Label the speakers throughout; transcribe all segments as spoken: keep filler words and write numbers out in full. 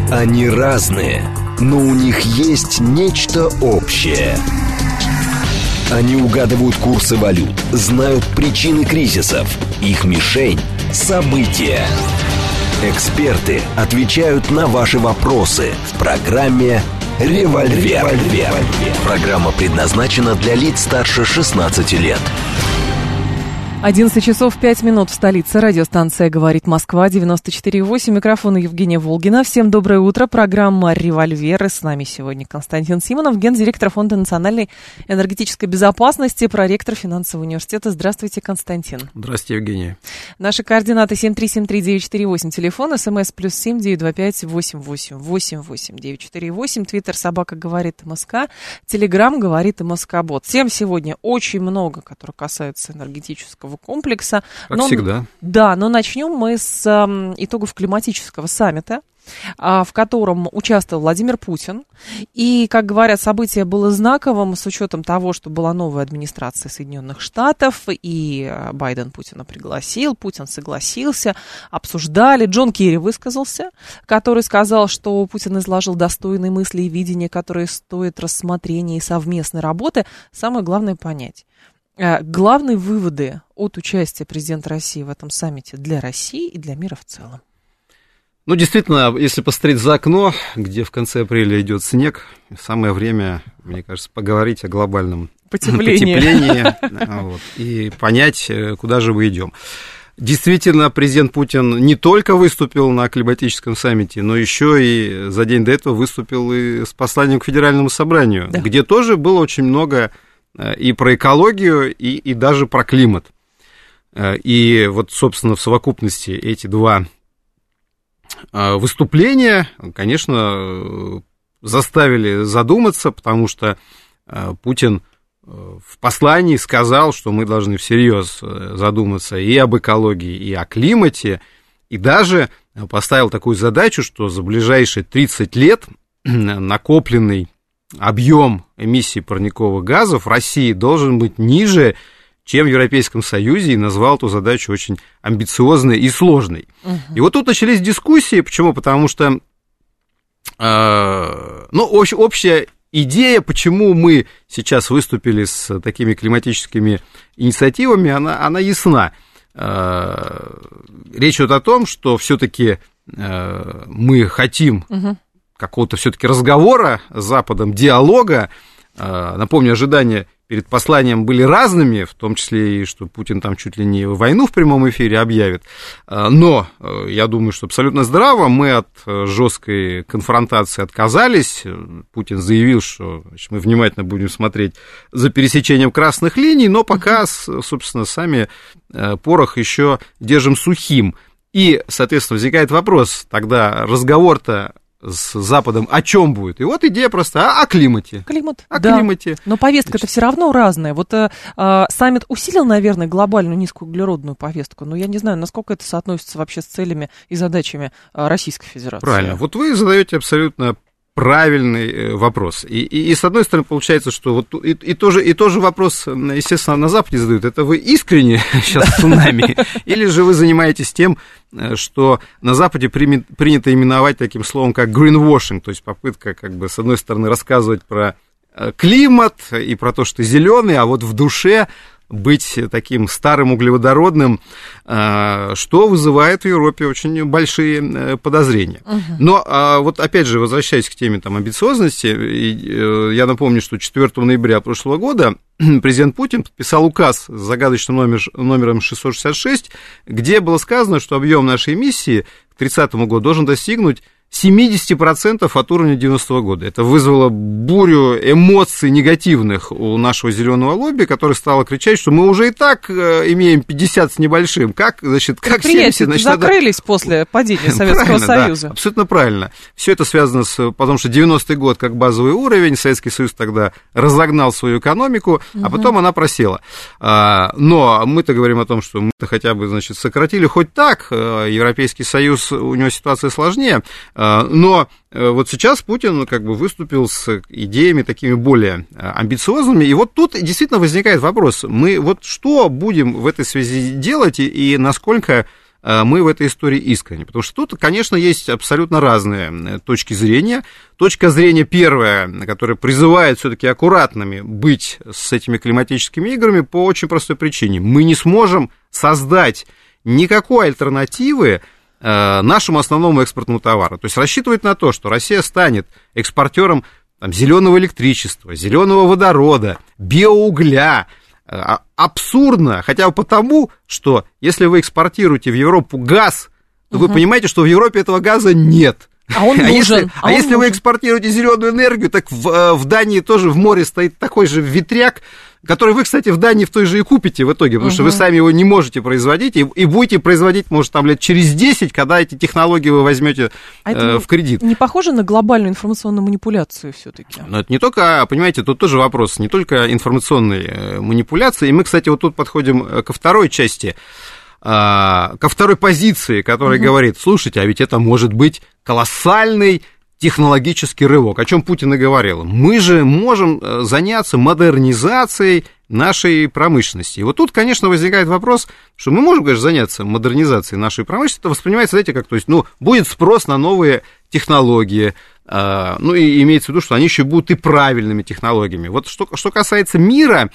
Speaker 1: Они разные, но у них есть нечто общее. Они угадывают курсы валют, знают причины кризисов. Их мишень – события. Эксперты отвечают на ваши вопросы в программе «Револьвер». «Револьвер». Программа предназначена для лиц старше шестнадцати лет.
Speaker 2: одиннадцать часов пять минут в столице. Радиостанция «Говорит Москва», девяносто четыре и восемь. Микрофон Евгения Волгина. Всем доброе утро. Программа «Револьвер». И с нами сегодня Константин Симонов, гендиректор Фонда национальной энергетической безопасности, проректор финансового университета. Здравствуйте, Константин.
Speaker 3: Здравствуйте, Евгения.
Speaker 2: Наши координаты семь три семь три девять четыре восемь. Телефон, смс плюс семь девять два пять восемь восемь восемь восемь девять четыре восемь. Твиттер собака говорит МСК. Телеграм говорит МСК-бот. Тем сегодня очень много, которые касаются энергетического комплекса.
Speaker 3: Как
Speaker 2: но,
Speaker 3: всегда.
Speaker 2: Да, но начнем мы с э, итогов климатического саммита, э, в котором участвовал Владимир Путин. И, как говорят, событие было знаковым с учетом того, что была новая администрация Соединенных Штатов, и Байден Путина пригласил, Путин согласился, обсуждали. Джон Керри высказался, который сказал, что Путин изложил достойные мысли и видения, которые стоят рассмотрения и совместной работы. Самое главное понять. Главные выводы от участия президента России в этом саммите для России и для мира в целом.
Speaker 3: Ну, действительно, если посмотреть за окно, где в конце апреля идет снег, самое время, мне кажется, поговорить о глобальном потеплении, потеплении вот, и понять, куда же мы идем. Действительно, президент Путин не только выступил на климатическом саммите, но еще и за день до этого выступил и с посланием к Федеральному собранию, да. где тоже было очень много и про экологию, и, и даже про климат. И вот, собственно, в совокупности эти два выступления, конечно, заставили задуматься, потому что Путин в послании сказал, что мы должны всерьез задуматься и об экологии, и о климате, и даже поставил такую задачу, что за ближайшие тридцать лет накопленный объем эмиссий парниковых газов в России должен быть ниже, чем в Европейском Союзе, и назвал эту задачу очень амбициозной и сложной. Uh-huh. И вот тут начались дискуссии. Почему? Потому что, э, ну, общ, общая идея, почему мы сейчас выступили с такими климатическими инициативами, она, она ясна. Э, речь идет о том, что все-таки э, мы хотим... Uh-huh. какого-то все-таки разговора с Западом, диалога. Напомню, ожидания перед посланием были разными, в том числе и, что Путин там чуть ли не войну в прямом эфире объявит. Но я думаю, что абсолютно здраво мы от жесткой конфронтации отказались. Путин заявил, что значит, мы внимательно будем смотреть за пересечением красных линий, но пока, собственно, сами порох еще держим сухим. И, соответственно, возникает вопрос, тогда разговор-то с Западом о чем будет? И вот идея просто о, о климате.
Speaker 2: Климат,
Speaker 3: о
Speaker 2: да.
Speaker 3: климате.
Speaker 2: Но повестка-то все равно разная. Вот э, саммит усилил, наверное, глобальную низкоуглеродную повестку, но я не знаю, насколько это соотносится вообще с целями и задачами э, Российской Федерации.
Speaker 3: Правильно. Вот вы задаете абсолютно правильный вопрос. И, и, и с одной стороны, получается, что вот и, и, тоже, и тоже вопрос, естественно, на Западе задают. Это вы искренне сейчас цунами? Или же вы занимаетесь тем, что на Западе при, принято именовать таким словом, как greenwashing, то есть попытка, как бы, с одной стороны, рассказывать про климат и про то, что зеленый, а вот в душе быть таким старым углеводородным, что вызывает в Европе очень большие подозрения. Uh-huh. Но вот опять же, возвращаясь к теме там, амбициозности, я напомню, что четвёртого ноября прошлого года президент Путин подписал указ с загадочным номер, номером шестьсот шестьдесят шесть, где было сказано, что объем нашей эмиссии к тридцатому году должен достигнуть семьдесят процентов от уровня девяностого года. Это вызвало бурю эмоций негативных у нашего зеленого лобби, которое стало кричать, что мы уже и так имеем пятьдесят с небольшим. Как, значит, как семьдесят? Значит,
Speaker 2: закрылись надо... после падения Советского Союза.
Speaker 3: Да, абсолютно правильно. Все это связано с... Потому что девяностый год как базовый уровень, Советский Союз тогда разогнал свою экономику, угу. а потом она просела. Но мы-то говорим о том, что мы-то хотя бы, значит, сократили хоть так. Европейский Союз, у него ситуация сложнее. Но вот сейчас Путин как бы выступил с идеями такими более амбициозными, и вот тут действительно возникает вопрос, мы вот что будем в этой связи делать, и, и насколько мы в этой истории искренне. Потому что тут, конечно, есть абсолютно разные точки зрения. Точка зрения первая, которая призывает все-таки аккуратными быть с этими климатическими играми по очень простой причине. Мы не сможем создать никакой альтернативы нашему основному экспортному товару. То есть рассчитывать на то, что Россия станет экспортером там, зеленого электричества, зеленого водорода, биоугля, абсурдно, хотя бы потому, что если вы экспортируете в Европу газ, то угу. вы понимаете, что в Европе этого газа нет.
Speaker 2: А он нужен.
Speaker 3: А если,
Speaker 2: а
Speaker 3: а
Speaker 2: он
Speaker 3: если
Speaker 2: нужен.
Speaker 3: вы экспортируете зеленую энергию, так в, в Дании тоже в море стоит такой же ветряк, который вы, кстати, в Дании в той же и купите в итоге, потому угу. что вы сами его не можете производить, и, и будете производить, может, там лет через десять, когда эти технологии вы возьмете
Speaker 2: а
Speaker 3: э, в кредит.
Speaker 2: Не похоже на глобальную информационную манипуляцию все-таки?
Speaker 3: Но это не только, понимаете, тут тоже вопрос, не только информационной манипуляции. И мы, кстати, вот тут подходим ко второй части, ко второй позиции, которая угу. говорит, слушайте, а ведь это может быть колоссальный технологический рывок, о чем Путин и говорил. Мы же можем заняться модернизацией нашей промышленности. И вот тут, конечно, возникает вопрос, что мы можем, конечно, заняться модернизацией нашей промышленности. Это воспринимается, знаете, как, то есть, ну, будет спрос на новые технологии, э, ну, и имеется в виду, что они еще будут и правильными технологиями. Вот что, что касается мира,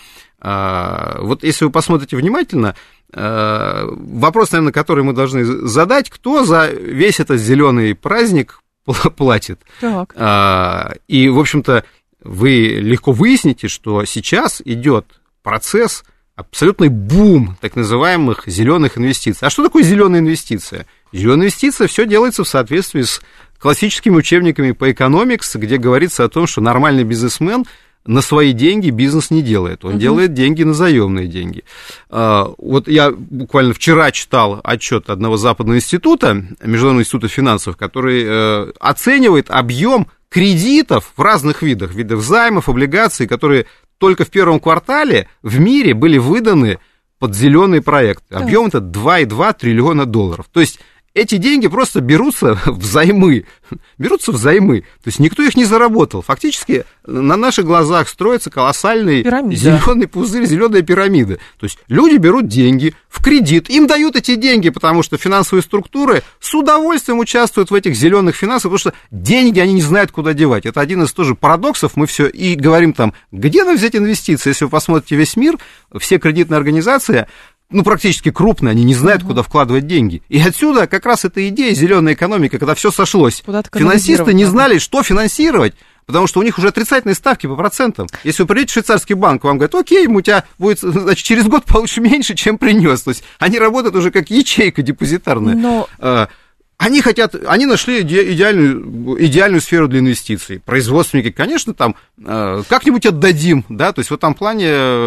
Speaker 3: э, вот если вы посмотрите внимательно, э, вопрос, наверное, который мы должны задать, кто за весь этот зеленый праздник платит.
Speaker 2: Так.
Speaker 3: А, и, в общем-то, вы легко выясните, что сейчас идет процесс, абсолютный бум так называемых зеленых инвестиций. А что такое зеленая инвестиция? Зеленая инвестиция все делается в соответствии с классическими учебниками по экономикс, где говорится о том, что нормальный бизнесмен на свои деньги бизнес не делает, он uh-huh. делает деньги на заемные деньги. Вот я буквально вчера читал отчет одного западного института, Международного института финансов, который оценивает объем кредитов в разных видах, видах займов, облигаций, которые только в первом квартале в мире были выданы под зеленые проекты. Объем это два и два триллиона долларов. То есть эти деньги просто берутся взаймы, берутся взаймы, то есть никто их не заработал. Фактически на наших глазах строится колоссальный пирамида. Зеленый пузырь, зеленая пирамида. То есть люди берут деньги в кредит, им дают эти деньги, потому что финансовые структуры с удовольствием участвуют в этих зеленых финансах, потому что деньги они не знают, куда девать. Это один из тоже парадоксов. Мы все и говорим там, где нам взять инвестиции? Если вы посмотрите весь мир, все кредитные организации, ну, практически крупные, они не знают, uh-huh. куда вкладывать деньги. И отсюда как раз эта идея зеленой экономики, когда все сошлось. Финансисты не знали, что финансировать, потому что у них уже отрицательные ставки по процентам. Если вы придете в швейцарский банк, вам говорят, окей, у тебя будет, значит, через год получишь меньше, чем принес. То есть они работают уже как ячейка депозитарная. Но... Они хотят, они нашли идеальную, идеальную сферу для инвестиций. Производственники, конечно, там как-нибудь отдадим, да, то есть в этом плане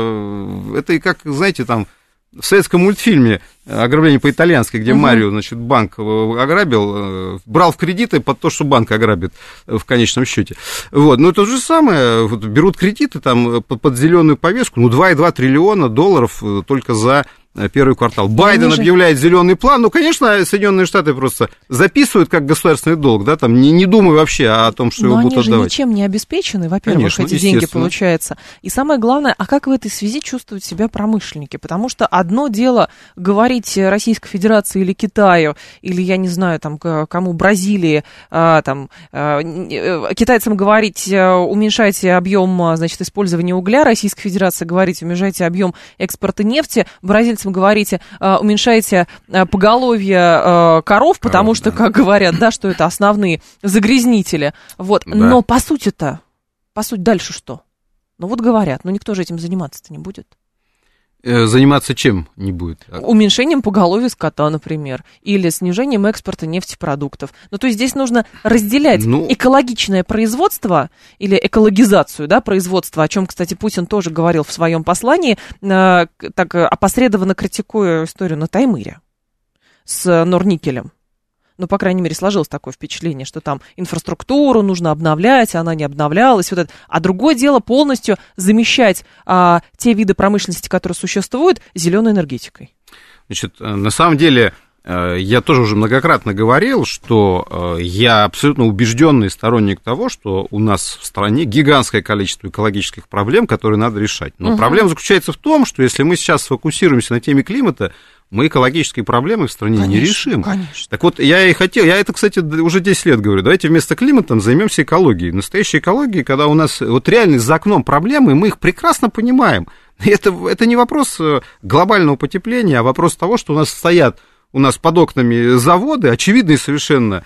Speaker 3: это и как, знаете, там, в советском мультфильме «Ограбление по-итальянски», где uh-huh. Марио, значит, банк ограбил, брал в кредиты под то, что банк ограбит в конечном счете. Вот. Но то же самое, вот, берут кредиты там под, под зеленую повестку, ну, два и два триллиона долларов только за первый квартал. Байден же... объявляет зеленый план. Ну, конечно, Соединенные Штаты просто записывают как государственный долг, да, там, не, не думая вообще о том, что
Speaker 2: но
Speaker 3: его будут отдавать.
Speaker 2: Но они же ничем не обеспечены, во-первых, конечно, эти деньги, получается. И самое главное, а как в этой связи чувствуют себя промышленники? Потому что одно дело говорить Российской Федерации или Китаю, или, я не знаю, там, кому, Бразилии, там, китайцам говорить, уменьшайте объем, значит, использования угля, Российской Федерации говорить, уменьшайте объем экспорта нефти, бразильцам говорите, уменьшайте поголовье коров, потому коров, что, да. как говорят, да, что это основные загрязнители. Вот. Да. Но по сути-то, по сути, дальше что? Ну вот говорят, но никто же этим заниматься-то не будет.
Speaker 3: Заниматься чем не будет?
Speaker 2: Уменьшением поголовья скота, например, или снижением экспорта нефтепродуктов. Ну, то есть здесь нужно разделять ну... экологичное производство или экологизацию, да, производства, о чем, кстати, Путин тоже говорил в своем послании, э, так опосредованно критикуя историю на Таймыре с Норникелем. Ну, по крайней мере, сложилось такое впечатление, что там инфраструктуру нужно обновлять, она не обновлялась. Вот это. А другое дело полностью замещать а, те виды промышленности, которые существуют, зеленой энергетикой.
Speaker 3: Значит, на самом деле, я тоже уже многократно говорил, что я абсолютно убежденный сторонник того, что у нас в стране гигантское количество экологических проблем, которые надо решать. Но угу. проблема заключается в том, что если мы сейчас сфокусируемся на теме климата, мы экологические проблемы в стране конечно, не решим. Конечно. Так вот, я и хотел, я это, кстати, уже десять лет говорю, давайте вместо климата займемся экологией. Настоящей экологией, когда у нас вот реально за окном проблемы, мы их прекрасно понимаем. Это, это не вопрос глобального потепления, а вопрос того, что у нас стоят у нас под окнами заводы, очевидные совершенно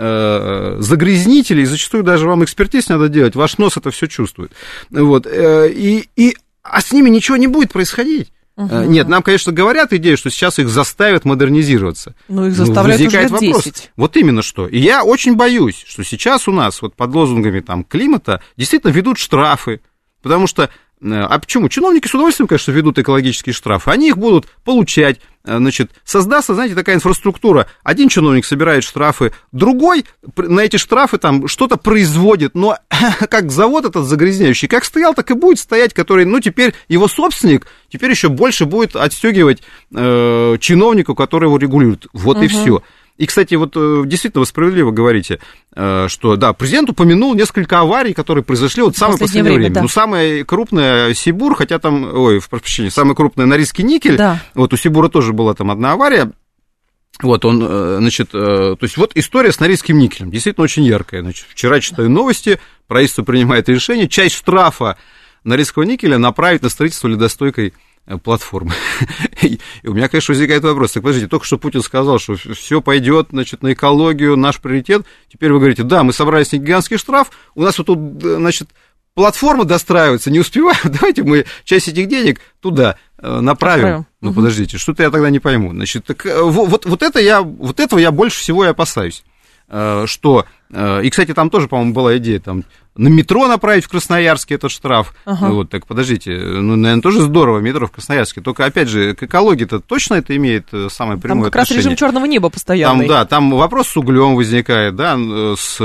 Speaker 3: э, загрязнители, и зачастую даже вам экспертиз надо делать, ваш нос это все чувствует. Вот, э, и, и, а с ними ничего не будет происходить. Угу. Нет, нам, конечно, говорят идею, что сейчас их заставят модернизироваться.
Speaker 2: Ну, их заставляют ну, уже лет вопрос. десять.
Speaker 3: Вот именно что. И я очень боюсь, что сейчас у нас вот под лозунгами там, климата действительно ведут штрафы, потому что а почему? Чиновники с удовольствием, конечно, ведут экологические штрафы. Они их будут получать. Значит, создастся, знаете, такая инфраструктура. Один чиновник собирает штрафы, другой на эти штрафы там что-то производит. Но как завод этот загрязняющий, как стоял, так и будет стоять, который, ну, теперь его собственник, теперь еще больше будет отстегивать э, чиновнику, который его регулирует. Вот угу. и все. И, кстати, вот действительно вы справедливо говорите, что, да, президент упомянул несколько аварий, которые произошли вот в самое последнее время. время. Да. Ну, самая крупная Сибур, хотя там, ой, в прощении, самая крупная Норильский никель, да. Вот у Сибура тоже была там одна авария. Вот он, значит, то есть вот история с Норильским никелем, действительно очень яркая. Значит, вчера читаю новости, правительство принимает решение, часть штрафа Норильского никеля направить на строительство ледостойкой платформы. И у меня, конечно, возникает вопрос. Так, подождите, только что Путин сказал, что все пойдет, значит, на экологию, наш приоритет. Теперь вы говорите, да, мы собрали с них гигантский штраф, у нас вот тут, значит, платформа достраивается, не успеваем, давайте мы часть этих денег туда направим. направим. Ну, угу. подождите, что-то я тогда не пойму. Значит, так, вот, вот, это я, вот этого я больше всего и опасаюсь. Что, и, кстати, там тоже, по-моему, была идея, там, на метро направить в Красноярске этот штраф. Ага. Вот, так, подождите, ну, наверное, тоже здорово, метро в Красноярске, только, опять же, к экологии-то точно это имеет самое прямое отношение. Там как
Speaker 2: отношение. Раз режим черного неба постоянный.
Speaker 3: Там, да, там вопрос с углем возникает, да, с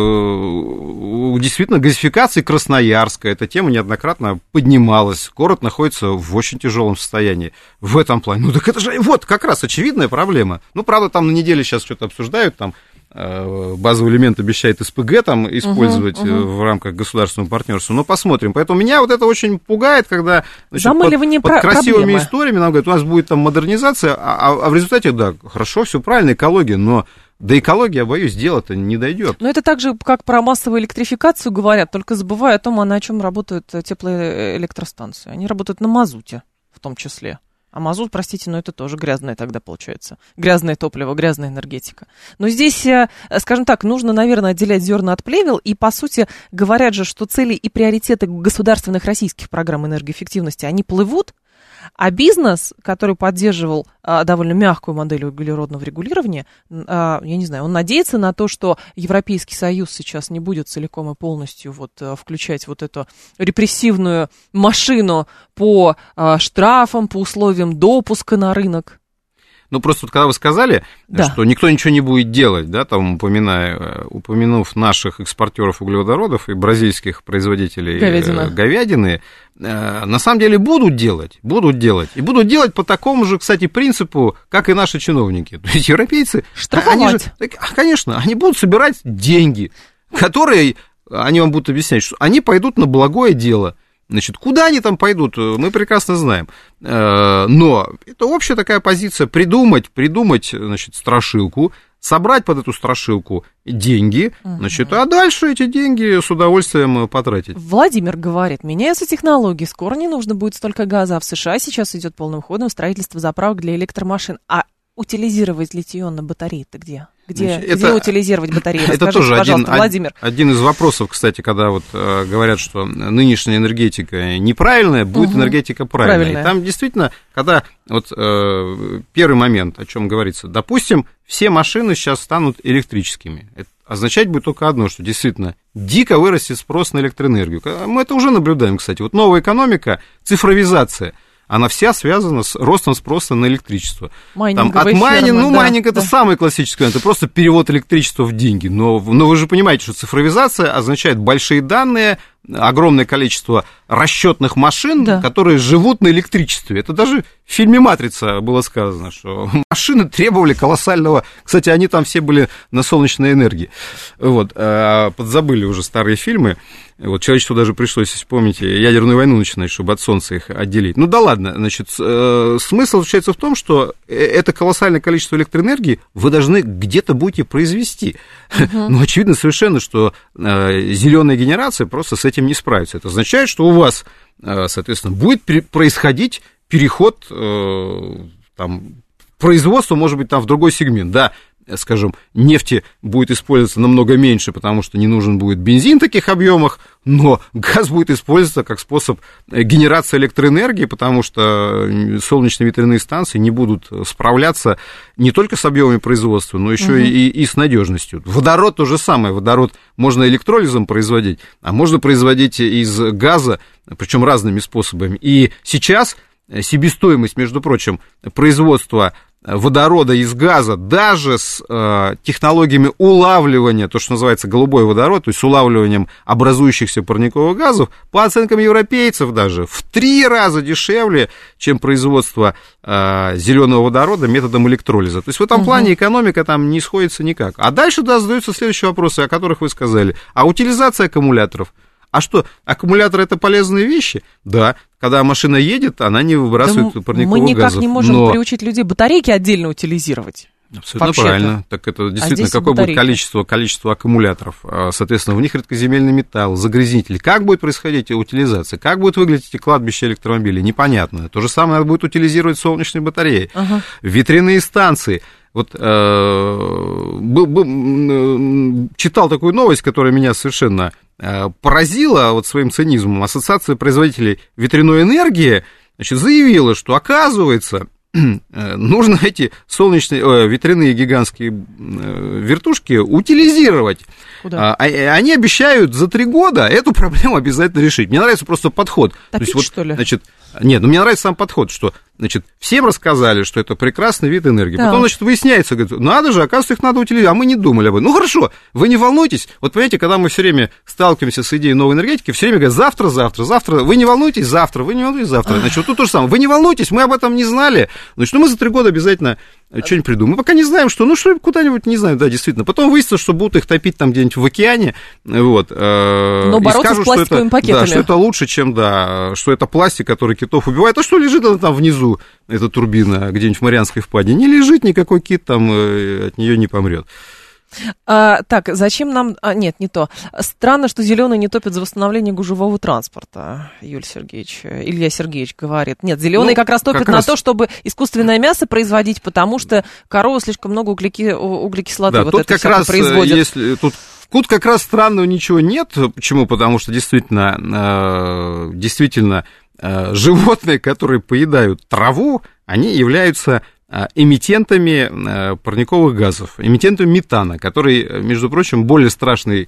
Speaker 3: действительно газификацией Красноярска, эта тема неоднократно поднималась, город находится в очень тяжелом состоянии в этом плане. Ну, так это же, вот, как раз очевидная проблема. Ну, правда, там на неделе сейчас что-то обсуждают, там, базовый элемент обещает СПГ там использовать uh-huh, uh-huh. в рамках государственного партнерства. Но посмотрим. Поэтому меня вот это очень пугает, когда значит, под, под красивыми проблемы. историями нам говорят, у нас будет там модернизация, а, а в результате, да, хорошо, все правильно, экология, но до экологии, я боюсь, дело-то не дойдет.
Speaker 2: Но это так же, как про массовую электрификацию говорят, только забывая о том, а на чем работают теплые электростанции. Они работают на мазуте в том числе. А мазут, простите, но это тоже грязное тогда получается. Грязное топливо, грязная энергетика. Но здесь, скажем так, нужно, наверное, отделять зерна от плевел. И, по сути, говорят же, что цели и приоритеты государственных российских программ энергоэффективности, они плывут. А бизнес, который поддерживал а, довольно мягкую модель углеродного регулирования, а, я не знаю, он надеется на то, что Европейский Союз сейчас не будет целиком и полностью вот, включать вот эту репрессивную машину по а, штрафам, по условиям допуска на рынок.
Speaker 3: Ну, просто вот когда вы сказали, да. что никто ничего не будет делать, да, там, упоминая, упомянув наших экспортеров углеводородов и бразильских производителей Говядина. говядины, на самом деле будут делать, будут делать. И будут делать по такому же, кстати, принципу, как и наши чиновники. То есть европейцы, они же, конечно, они будут собирать деньги, которые, они вам будут объяснять, что они пойдут на благое дело. Значит, куда они там пойдут, мы прекрасно знаем. Но это общая такая позиция, придумать, придумать, значит, страшилку, собрать под эту страшилку деньги, угу. значит, а дальше эти деньги с удовольствием потратить.
Speaker 2: Владимир говорит, меняются технологии, скоро не нужно будет столько газа, а в США сейчас идет полным ходом строительство заправок для электромашин. А утилизировать литий-ионные батареи-то где? Где,
Speaker 3: Значит,
Speaker 2: где
Speaker 3: это,
Speaker 2: утилизировать батареи?
Speaker 3: Это
Speaker 2: Расскажите,
Speaker 3: тоже
Speaker 2: пожалуйста,
Speaker 3: один,
Speaker 2: Владимир.
Speaker 3: один из вопросов, кстати, когда вот э, говорят, что нынешняя энергетика неправильная, будет угу. энергетика правильная. правильная. И там действительно, когда вот э, первый момент, о чем говорится, допустим, все машины сейчас станут электрическими. Это означать будет только одно, что действительно дико вырастет спрос на электроэнергию. Мы это уже наблюдаем, кстати. Вот новая экономика, цифровизация. Она вся связана с ростом спроса на электричество. Там от майнинга, ну, да, майнинг это да. самый классический, это просто перевод электричества в деньги. Но, но вы же понимаете, что цифровизация означает большие данные, огромное количество расчетных машин,
Speaker 2: да.
Speaker 3: которые живут на электричестве. Это даже в фильме «Матрица» было сказано, что машины требовали колоссального... Кстати, они там все были на солнечной энергии. Вот. Подзабыли уже старые фильмы. Вот, человечеству даже пришлось, если помните, ядерную войну начинать, чтобы от Солнца их отделить. Ну да ладно, значит, э, смысл заключается в том, что это колоссальное количество электроэнергии вы должны где-то будете произвести. Uh-huh. Но очевидно совершенно, что э, зеленая генерация просто с этим не справится. Это означает, что у вас, э, соответственно, будет пере- происходить переход э, там, производства, может быть, там в другой сегмент, да. Скажем, нефти будет использоваться намного меньше, потому что не нужен будет бензин в таких объемах, но газ будет использоваться как способ генерации электроэнергии, потому что солнечные ветряные станции не будут справляться не только с объемами производства, но еще угу. и, и с надежностью. Водород то же самое. Водород можно электролизом производить, а можно производить из газа, причем разными способами. И сейчас себестоимость, между прочим, производства водорода из газа, даже с э, технологиями улавливания, то, что называется голубой водород, то есть с улавливанием образующихся парниковых газов, по оценкам европейцев даже, в три раза дешевле, чем производство э, зеленого водорода методом электролиза. То есть в этом угу. плане экономика там не сходится никак. А дальше, да, задаются следующие вопросы, о которых вы сказали. А утилизация аккумуляторов? А что, аккумуляторы — это полезные вещи? Да, когда машина едет, она не выбрасывает да парниковых газов.
Speaker 2: Мы никак
Speaker 3: газов,
Speaker 2: не можем
Speaker 3: но...
Speaker 2: приучить людей батарейки отдельно утилизировать.
Speaker 3: Абсолютно Вообще-то. Правильно. Так это действительно, а какое будет количество, количество аккумуляторов? Соответственно, в них редкоземельный металл, загрязнители. Как будет происходить утилизация? Как будет выглядеть эти кладбища электромобилей? Непонятно. То же самое надо будет утилизировать солнечные батареи. Ага. Ветряные станции. Вот э, был, был, читал такую новость, которая меня совершенно э, поразила вот своим цинизмом. Ассоциация производителей ветряной энергии, значит, заявила, что, оказывается, нужно эти солнечные, э, ветряные гигантские э, вертушки утилизировать. Куда? А, они обещают за три года эту проблему обязательно решить. Мне нравится просто подход.
Speaker 2: Топить,
Speaker 3: То есть, вот,
Speaker 2: что ли?
Speaker 3: Значит, нет, ну мне нравится сам подход, что, значит, всем рассказали, что это прекрасный вид энергии. Да. Потом, значит, выясняется, говорит, надо же, оказывается, их надо утилизировать, а мы не думали об этом. Ну, хорошо, вы не волнуйтесь. Вот, понимаете, когда мы все время сталкиваемся с идеей новой энергетики, все время говорят, завтра, завтра, завтра, вы не волнуйтесь, завтра, вы не волнуйтесь, завтра. Значит, вот тут то же самое, вы не волнуйтесь, мы об этом не знали, значит, ну, мы за три года обязательно что-нибудь придумаем. Мы пока не знаем, что, ну, что куда-нибудь, не знаю, да, действительно. Потом выяснится, что будут их топить там где-нибудь в океане, вот.
Speaker 2: Но бороться и скажут, с пластиковыми
Speaker 3: что это,
Speaker 2: пакетами.
Speaker 3: Да, что это лучше, чем, да, что это пластик, который китов убивает. А что лежит она там внизу, эта турбина, где-нибудь в Марианской впадине? Не лежит, никакой кит там от нее не помрет.
Speaker 2: А, так, зачем нам... А, нет, не то. Странно, что зеленые не топят за восстановление гужевого транспорта, Юлий Сергеевич, Илья Сергеевич говорит. Нет, зеленые ну, как раз топят как на раз... то, чтобы искусственное мясо производить, потому что коровы слишком много углеки... углекислоты
Speaker 3: да,
Speaker 2: вот
Speaker 3: тут
Speaker 2: это
Speaker 3: как раз,
Speaker 2: производят.
Speaker 3: Если, тут, тут как раз странного ничего нет. Почему? Потому что действительно, э, действительно э, животные, которые поедают траву, они являются... эмитентами парниковых газов, эмитентами метана, который, между прочим, более страшный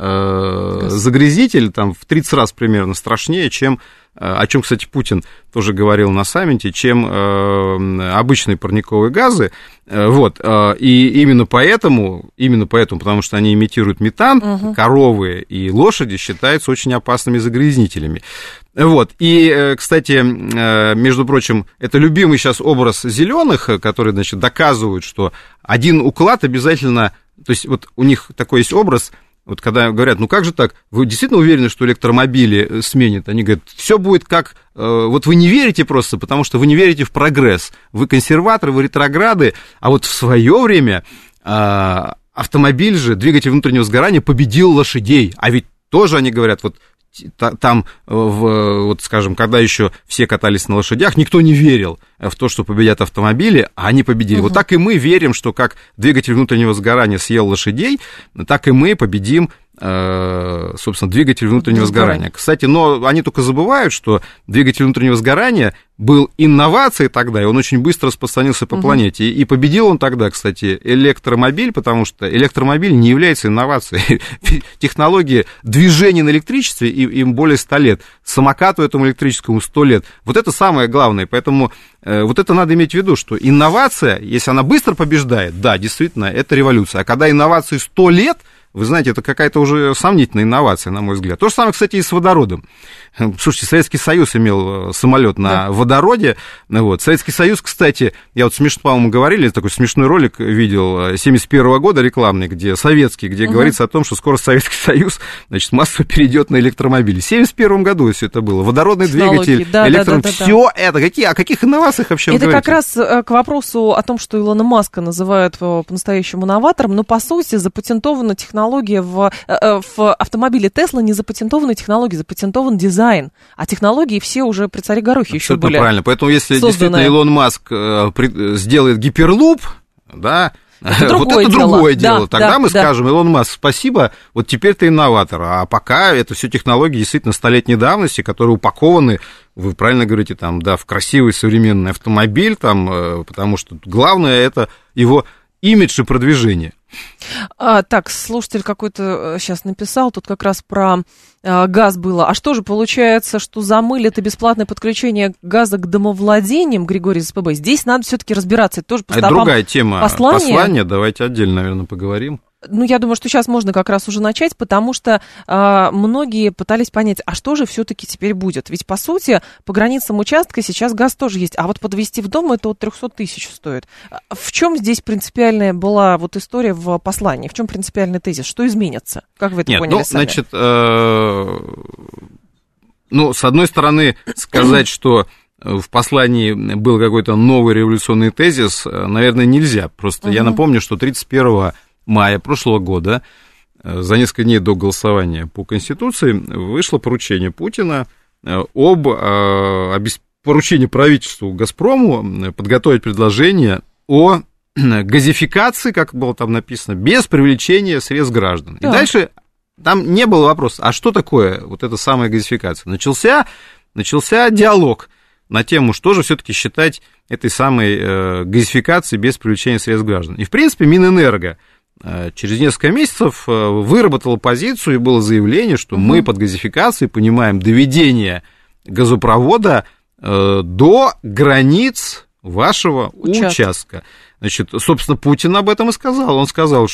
Speaker 3: э, загрязнитель, там в тридцать раз примерно страшнее, чем, о чем, кстати, Путин тоже говорил на саммите, чем э, обычные парниковые газы. Вот, и именно поэтому, именно поэтому, потому что они имитируют метан, угу. коровы и лошади считаются очень опасными загрязнителями. Вот, и, кстати, между прочим, это любимый сейчас образ зеленых, которые, значит, доказывают, что один уклад обязательно, то есть вот у них такой есть образ, вот когда говорят, ну как же так, вы действительно уверены, что электромобили сменят? Они говорят, все будет как, вот вы не верите просто, потому что вы не верите в прогресс, вы консерваторы, вы ретрограды, а вот в свое время автомобиль же, двигатель внутреннего сгорания победил лошадей, а ведь тоже они говорят, вот там, в, вот, скажем, когда еще все катались на лошадях, никто не верил в то, что победят автомобили, а они победили. Угу. Вот так и мы верим, что как двигатель внутреннего сгорания съел лошадей, так и мы победим, собственно, двигатель внутреннего сгорания. Кстати, но они только забывают, что двигатель внутреннего сгорания был инновацией тогда, и он очень быстро распространился по угу. планете. И победил он тогда, кстати, электромобиль, потому что электромобиль не является инновацией. Технология движения на электричестве, им более ста лет. Самокату этому электрическому сто лет. Вот это самое главное. Поэтому вот это надо иметь в виду, что инновация, если она быстро побеждает, да, действительно, это революция. А когда инновации сто лет, вы знаете, это какая-то уже сомнительная инновация, на мой взгляд. То же самое, кстати, и с водородом. Слушайте, Советский Союз имел самолет на да. водороде. Вот. Советский Союз, кстати, я вот смешно, по-моему, говорили, такой смешной ролик видел семьдесят первого года рекламный, где советский, где угу. говорится о том, что скоро Советский Союз, значит, массово перейдет на электромобили. В семьдесят первом году все это было. Водородный
Speaker 2: технологии.
Speaker 3: Двигатель,
Speaker 2: да,
Speaker 3: электрон,
Speaker 2: да, да, да,
Speaker 3: все
Speaker 2: да.
Speaker 3: это. Какие, о каких инновациях вообще вы
Speaker 2: Это
Speaker 3: говорите?
Speaker 2: как раз к вопросу о том, что Илона Маска называют по-настоящему новатором, но, по сути, запатентована технология в, в автомобиле Тесла, не запатентована технология, запатентован дизайн, а технологии все уже при царе Горохе еще были
Speaker 3: правильно, поэтому если
Speaker 2: созданы.
Speaker 3: Действительно Илон Маск сделает гиперлуп, да,
Speaker 2: это
Speaker 3: вот
Speaker 2: другое
Speaker 3: это
Speaker 2: дело.
Speaker 3: другое
Speaker 2: Да,
Speaker 3: дело. Тогда
Speaker 2: да,
Speaker 3: мы
Speaker 2: да.
Speaker 3: скажем, Илон Маск, спасибо, вот теперь ты инноватор. А пока это все технологии действительно столетней давности, которые упакованы, вы правильно говорите, там, да, в красивый современный автомобиль, там, потому что главное это его имидж и продвижение.
Speaker 2: А, так, слушатель какой-то сейчас написал, тут как раз про а, газ было. А что же получается, что замыли это бесплатное подключение газа к домовладениям, Григорий из СПБ? Здесь надо все-таки разбираться. Это тоже по
Speaker 3: Это другая тема
Speaker 2: послания.
Speaker 3: послания. Давайте отдельно, наверное, поговорим.
Speaker 2: Ну, я думаю, что сейчас можно как раз уже начать, потому что э, многие пытались понять, а что же все-таки теперь будет? Ведь, по сути, по границам участка сейчас газ тоже есть, а вот подвести в дом это вот триста тысяч стоит. В чем здесь принципиальная была вот история в послании? В чем принципиальный тезис? Что изменится? Как вы это
Speaker 3: Нет,
Speaker 2: поняли
Speaker 3: ну,
Speaker 2: сами?
Speaker 3: Значит, э, ну, с одной стороны, сказать, что в послании был какой-то новый революционный тезис, наверное, нельзя. Просто я напомню, что тридцать первого мая прошлого года, за несколько дней до голосования по Конституции, вышло поручение Путина об поручении правительству «Газпрому» подготовить предложение о газификации, как было там написано, без привлечения средств граждан. Да. И дальше там не было вопроса, а что такое вот эта самая газификация? Начался, начался диалог на тему, что же все-таки считать этой самой э, газификацией без привлечения средств граждан. И, в принципе, Минэнерго через несколько месяцев выработала позицию, и было заявление, что угу. мы под газификацией понимаем доведение газопровода э, до границ вашего участка. участка. Значит, собственно, Путин об этом и сказал. Он сказал,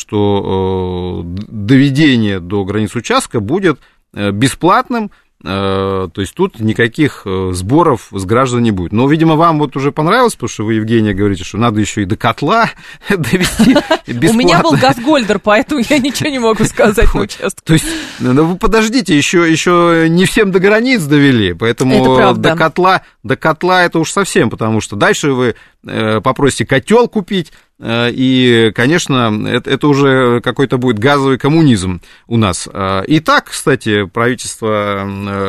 Speaker 3: что э, доведение до границ участка будет э, бесплатным, то есть тут никаких сборов с граждан не будет. Но, видимо, вам вот уже понравилось, потому что вы, Евгения, говорите, что надо еще и до котла довести бесплатно.
Speaker 2: У меня был Газгольдер, поэтому я ничего не могу сказать на участке.
Speaker 3: То есть, ну вы подождите, еще, еще не всем до границ довели, поэтому до котла, до котла это уж совсем, потому что дальше вы попросите котел купить, и, конечно, это, это уже какой-то будет газовый коммунизм у нас. И так, кстати, правительство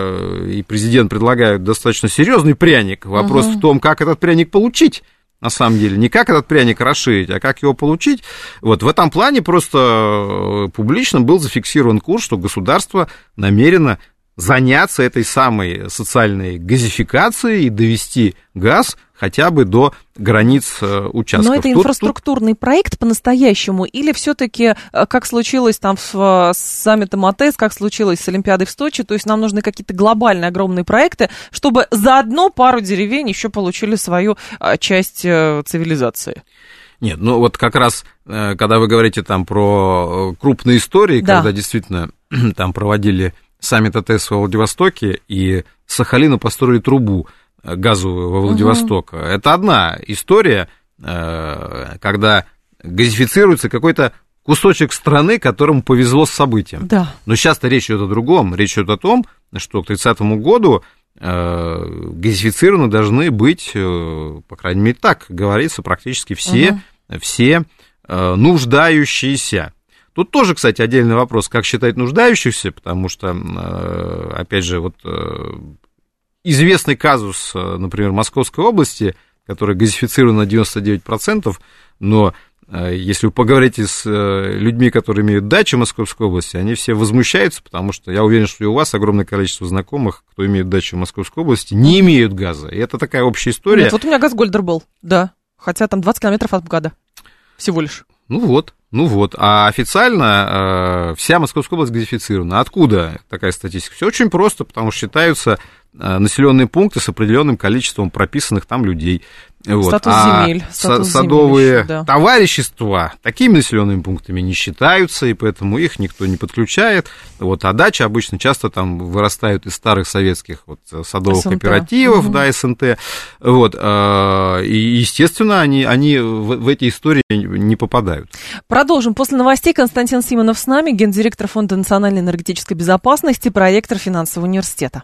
Speaker 3: и президент предлагают достаточно серьезный пряник. Вопрос угу. в том, как этот пряник получить. На самом деле, не как этот пряник расширить, а как его получить. Вот в этом плане просто публично был зафиксирован курс, что государство намерено заняться этой самой социальной газификацией и довести газ хотя бы до границ участков.
Speaker 2: Но это тут, инфраструктурный тут... проект по-настоящему, или все-таки, как случилось там с саммитом АТЭС, как случилось с Олимпиадой в Сочи, то есть нам нужны какие-то глобальные огромные проекты, чтобы заодно пару деревень еще получили свою часть цивилизации?
Speaker 3: Нет, ну вот как раз, когда вы говорите там про крупные истории, да. когда действительно там проводили саммит АТЭС во Владивостоке, и с Сахалина построили трубу газовую во Владивосток. Угу. Это одна история, когда газифицируется какой-то кусочек страны, которому повезло с событием.
Speaker 2: Да.
Speaker 3: Но сейчас-то речь идет о другом. Речь идет о том, что к тридцатому году газифицированы должны быть, по крайней мере, так говорится, практически все, угу. все нуждающиеся. Тут тоже, кстати, отдельный вопрос, как считать нуждающихся, потому что, опять же, вот известный казус, например, Московской области, который газифицирован на девяносто девять процентов, но если вы поговорите с людьми, которые имеют дачи в Московской области, они все возмущаются, потому что я уверен, что и у вас огромное количество знакомых, кто имеет дачу в Московской области, не имеют газа. И это такая общая история.
Speaker 2: Нет, вот у меня Газгольдер был, да, хотя там двадцать километров от МКАДа всего лишь.
Speaker 3: Ну вот. Ну вот, а официально э, вся Московская область газифицирована. Откуда такая статистика? Все очень просто, потому что считаются населенные пункты с определенным количеством прописанных там людей. Вот.
Speaker 2: Статус
Speaker 3: а
Speaker 2: земель. Статус
Speaker 3: садовые
Speaker 2: земель еще, да.
Speaker 3: товарищества такими населенными пунктами не считаются, и поэтому их никто не подключает. Вот. А дачи обычно часто там вырастают из старых советских вот, садовых СНТ. Кооперативов, угу. да, СНТ. Вот. И, естественно, они, они в, в эти истории не попадают.
Speaker 2: Продолжим. После новостей Константин Симонов с нами, гендиректор Фонда национальной энергетической безопасности, проректор финансового университета.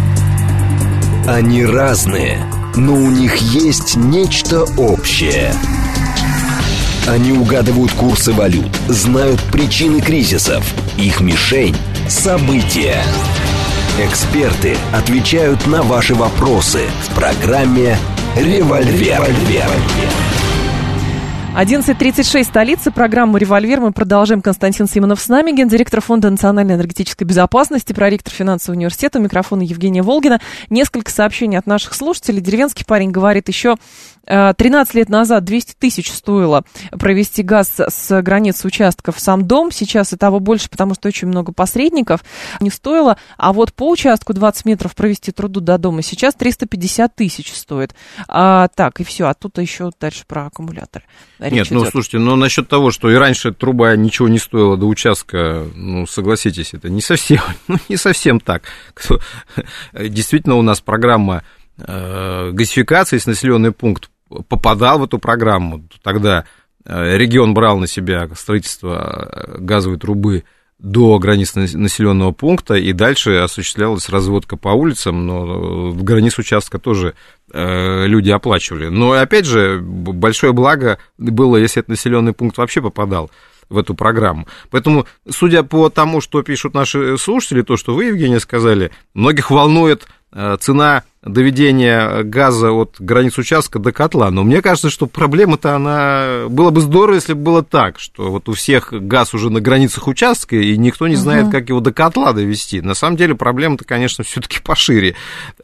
Speaker 1: Они разные, но у них есть нечто общее. Они угадывают курсы валют, знают причины кризисов. Их мишень – события. Эксперты отвечают на ваши вопросы в программе «Револьвер».
Speaker 2: одиннадцать тридцать шесть, столица, программа «Револьвер». Мы продолжаем. Константин Симонов с нами, гендиректор Фонда национальной энергетической безопасности, проректор финансового университета. У микрофона Евгения Волгина. Несколько сообщений от наших слушателей. Деревенский парень говорит, еще тринадцать лет назад двести тысяч стоило провести газ с границы участков в сам дом. Сейчас и того больше, потому что очень много посредников. Не стоило. А вот по участку двадцать метров провести труду до дома сейчас триста пятьдесят тысяч стоит. А, так, и все. А тут еще дальше про аккумуляторы.
Speaker 3: Нет, ну,
Speaker 2: идет.
Speaker 3: Слушайте, ну, насчет того, что и раньше труба ничего не стоила до участка, ну, согласитесь, это не совсем, ну, не совсем так. Действительно, у нас программа э, газификации, если населенный пункт попадал в эту программу, тогда регион брал на себя строительство газовой трубы до границ населенного пункта, и дальше осуществлялась разводка по улицам, но в границ участка тоже э, люди оплачивали. Но, опять же, большое благо было, если этот населенный пункт вообще попадал в эту программу. Поэтому, судя по тому, что пишут наши слушатели, то, что вы, Евгения, сказали, многих волнует э, цена доведения газа от границ участка до котла. Но мне кажется, что проблема-то она... Было бы здорово, если бы было так, что вот у всех газ уже на границах участка, и никто не знает, угу. как его до котла довести. На самом деле проблема-то, конечно, все-таки пошире.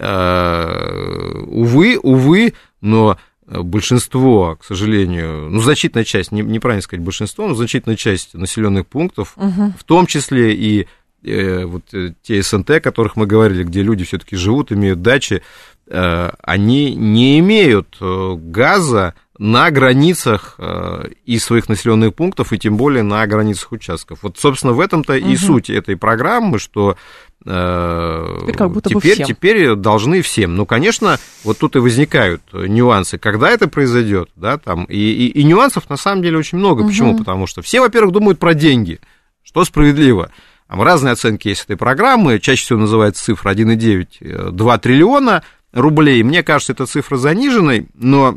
Speaker 3: Увы, увы, но большинство, к сожалению, ну, значительная часть, не, неправильно сказать большинство, но значительная часть населенных пунктов, угу. в том числе и вот те СНТ, о которых мы говорили, где люди все-таки живут, имеют дачи, они не имеют газа на границах и своих населенных пунктов, и тем более на границах участков. Вот, собственно, в этом-то угу. и суть этой программы, что теперь, как будто теперь, бы всем. теперь должны всем. Ну, конечно, вот тут и возникают нюансы, когда это произойдет, да, там, и, и, и нюансов на самом деле очень много. Угу. Почему? Потому что все, во-первых, думают про деньги, что справедливо. Там разные оценки есть этой программы, чаще всего называется цифра один целых девять десятых - два триллиона рублей. Мне кажется, эта цифра заниженной, но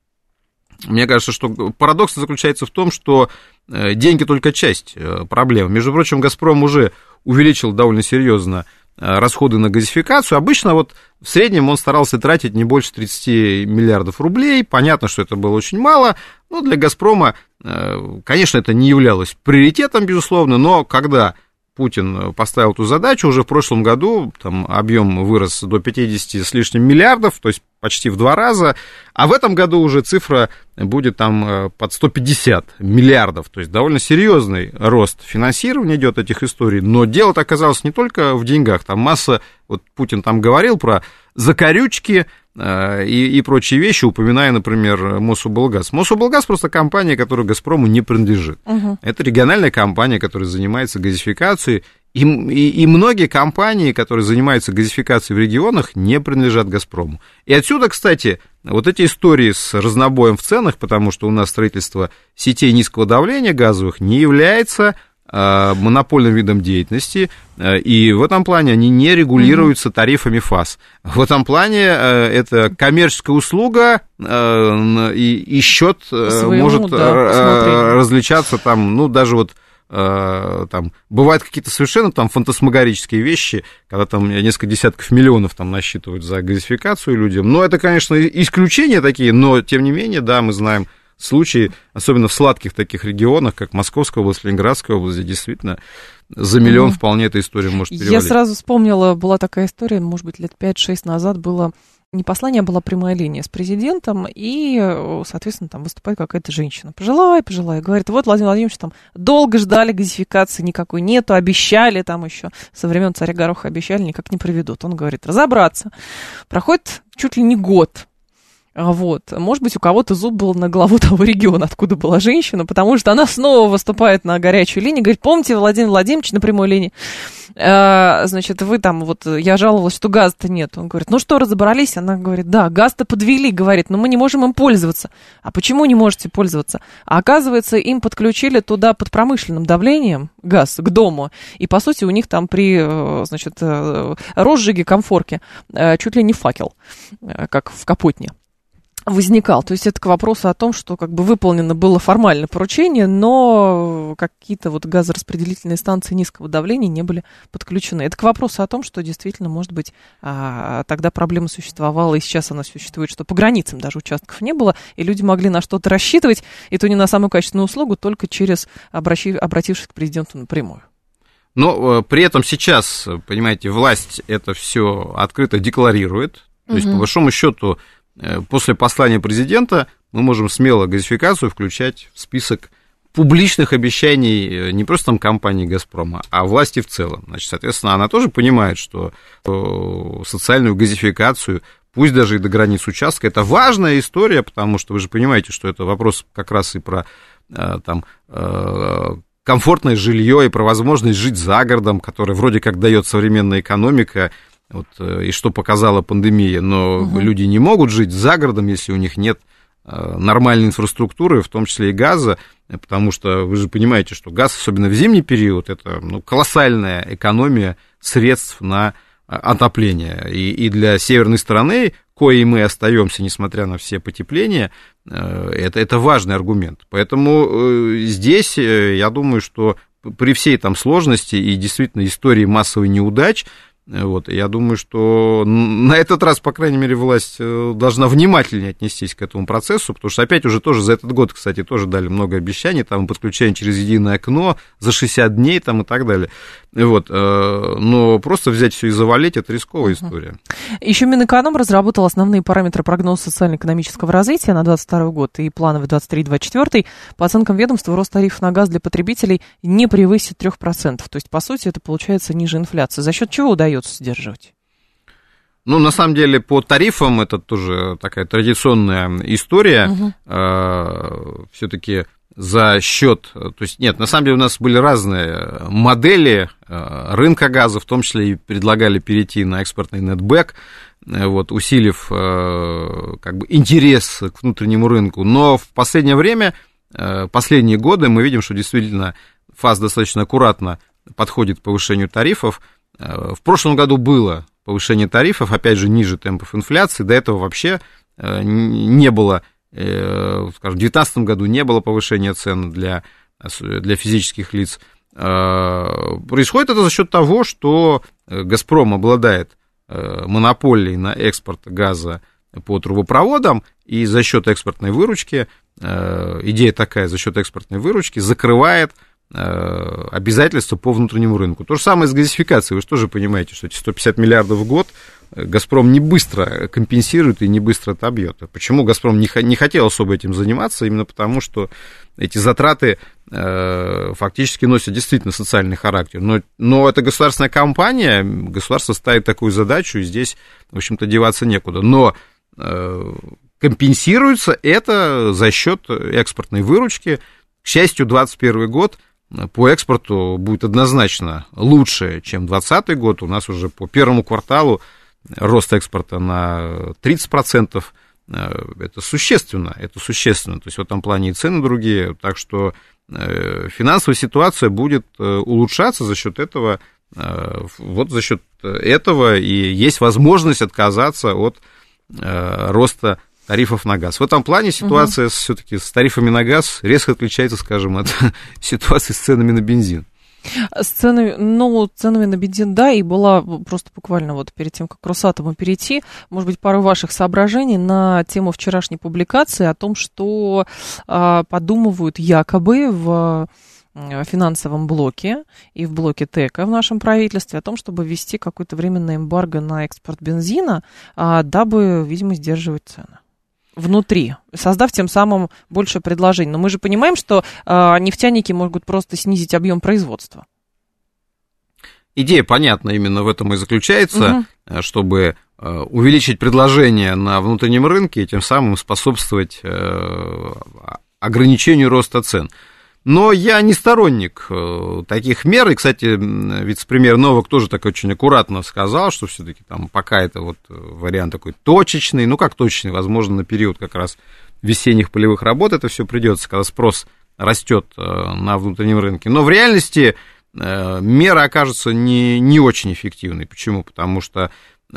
Speaker 3: мне кажется, что парадокс заключается в том, что деньги только часть проблемы. Между прочим, «Газпром» уже увеличил довольно серьезно расходы на газификацию. Обычно вот в среднем он старался тратить не больше тридцать миллиардов рублей. Понятно, что это было очень мало, но для «Газпрома», конечно, это не являлось приоритетом, безусловно, но когда Путин поставил эту задачу, уже в прошлом году там объем вырос до пятидесяти с лишним миллиардов, то есть почти в два раза, а в этом году уже цифра будет там под сто пятьдесят миллиардов, то есть довольно серьезный рост финансирования идет этих историй, но дело-то оказалось не только в деньгах, там масса, вот Путин там говорил про закорючки и, и прочие вещи, упоминая, например, Мособлгаз. Мособлгаз просто компания, которая «Газпрому» не принадлежит. Угу. Это региональная компания, которая занимается газификацией, и, и, и многие компании, которые занимаются газификацией в регионах, не принадлежат «Газпрому». И отсюда, кстати, вот эти истории с разнобоем в ценах, потому что у нас строительство сетей низкого давления газовых не является монопольным видом деятельности, и в этом плане они не регулируются тарифами ФАС. В этом плане это коммерческая услуга, и, и счет Своему, может да, различаться там, ну, даже вот там бывают какие-то совершенно там фантасмагорические вещи, когда там несколько десятков миллионов там насчитывают за газификацию людям. Но это, конечно, исключения такие, но тем не менее, да, мы знаем случаи, особенно в сладких таких регионах, как Московская область, Ленинградская область, где действительно за миллион mm-hmm. вполне эта история может перевалить.
Speaker 2: Я сразу вспомнила, была такая история, может быть, лет пять-шесть назад было Не послание, а была прямая линия с президентом, и, соответственно, там выступает какая-то женщина. Пожилая, пожилая. Говорит, вот, Владимир Владимирович, там долго ждали, газификации никакой нету, обещали там еще, со времен царя Гороха обещали, никак не проведут. Он говорит, разобраться. Проходит чуть ли не год. Вот. Может быть, у кого-то зуб был на главу того региона, откуда была женщина, потому что она снова выступает на горячую линию, говорит, помните, Владимир Владимирович, на прямой линии, э, значит, вы там, вот, я жаловалась, что газа-то нет. Он говорит, ну что, разобрались? Она говорит, да, газ-то подвели, говорит, но мы не можем им пользоваться. А почему не можете пользоваться? А оказывается, им подключили туда под промышленным давлением газ к дому, и, по сути, у них там при, значит, розжиге, комфорке чуть ли не факел, как в Капотне возникал. То есть это к вопросу о том, что как бы выполнено было формальное поручение, но какие-то вот газораспределительные станции низкого давления не были подключены. Это к вопросу о том, что действительно, может быть, а, тогда проблема существовала, и сейчас она существует, что по границам даже участков не было, и люди могли на что-то рассчитывать, и то не на самую качественную услугу, только через обращи, обратившись к президенту напрямую.
Speaker 3: Но при этом сейчас, понимаете, власть это все открыто декларирует. То угу. есть, по большому счету, после послания президента мы можем смело газификацию включать в список публичных обещаний не просто там компании «Газпрома», а власти в целом. Значит, соответственно, она тоже понимает, что социальную газификацию, пусть даже и до границ участка, это важная история, потому что вы же понимаете, что это вопрос как раз и про там, комфортное жилье, и про возможность жить за городом, которое вроде как дает современная экономика. Вот, и что показала пандемия, но угу. люди не могут жить за городом, если у них нет нормальной инфраструктуры, в том числе и газа, потому что вы же понимаете, что газ, особенно в зимний период, это ну, колоссальная экономия средств на отопление. И, и для северной стороны, коей мы остаемся, несмотря на все потепления, это, это важный аргумент. Поэтому здесь, я думаю, что при всей там сложности и действительно истории массовых неудач, вот, я думаю, что на этот раз, по крайней мере, власть должна внимательнее отнестись к этому процессу, потому что опять уже тоже за этот год, кстати, тоже дали много обещаний, там, подключение через единое окно за шестьдесят дней там, и так далее. Вот, но просто взять все и завалить, это рисковая история.
Speaker 2: Еще Минэконом разработал основные параметры прогноза социально-экономического развития на двадцать второй год и плановый двадцать третий двадцать четвёртый. По оценкам ведомства, рост тарифов на газ для потребителей не превысит три процента. То есть, по сути, это получается ниже инфляции. За счет чего удается сдерживать?
Speaker 3: Ну, на самом деле, по тарифам это тоже такая традиционная история. Угу. Все-таки за счет, то есть нет, на самом деле у нас были разные модели рынка газа, в том числе и предлагали перейти на экспортный нетбэк, вот, усилив как бы интерес к внутреннему рынку, но в последнее время, последние годы мы видим, что действительно ФАС достаточно аккуратно подходит к повышению тарифов. В прошлом году было повышение тарифов, опять же, ниже темпов инфляции, до этого вообще не было. Скажем, в две тысячи девятнадцатом году не было повышения цен для, для физических лиц. Происходит это за счет того, что «Газпром» обладает монополией на экспорт газа по трубопроводам, и за счет экспортной выручки, идея такая, за счет экспортной выручки закрывает обязательства по внутреннему рынку. То же самое с газификацией. Вы же тоже понимаете, что эти сто пятьдесят миллиардов в год «Газпром» не быстро компенсирует и не быстро отобьет. Почему «Газпром» не, не хотел особо этим заниматься? Именно потому, что эти затраты э, фактически носят действительно социальный характер. Но, но это государственная компания, государство ставит такую задачу, и здесь, в общем-то, деваться некуда. Но э, компенсируется это за счет экспортной выручки. К счастью, двадцать первый год по экспорту будет однозначно лучше, чем двадцатый год. У нас уже по первому кварталу рост экспорта на тридцать процентов. Это существенно, это существенно. То есть в этом плане и цены другие. Так что финансовая ситуация будет улучшаться за счет этого. Вот за счет этого и есть возможность отказаться от роста тарифов на газ. В этом плане ситуация угу. все-таки с тарифами на газ резко отличается, скажем, от ситуации с ценами на бензин.
Speaker 2: С ценами, ну, ценами на бензин, да, и была просто буквально вот перед тем, как к Росатому перейти, может быть, пару ваших соображений на тему вчерашней публикации о том, что а, подумывают якобы в финансовом блоке и в блоке ТЭКа в нашем правительстве о том, чтобы ввести какое-то временное эмбарго на экспорт бензина, дабы, видимо, сдерживать цены внутри, создав тем самым больше предложений. Но мы же понимаем, что нефтяники могут просто снизить объем производства.
Speaker 3: Идея понятна, именно в этом и заключается, угу. чтобы увеличить предложение на внутреннем рынке и тем самым способствовать ограничению роста цен. Но я не сторонник таких мер, и, кстати, вице-премьер Новак тоже так очень аккуратно сказал, что все-таки там пока это вот вариант такой точечный, ну как точечный, возможно, на период как раз весенних полевых работ это все придется, когда спрос растет на внутреннем рынке. Но в реальности мера окажется не, не очень эффективной. Почему? Потому что,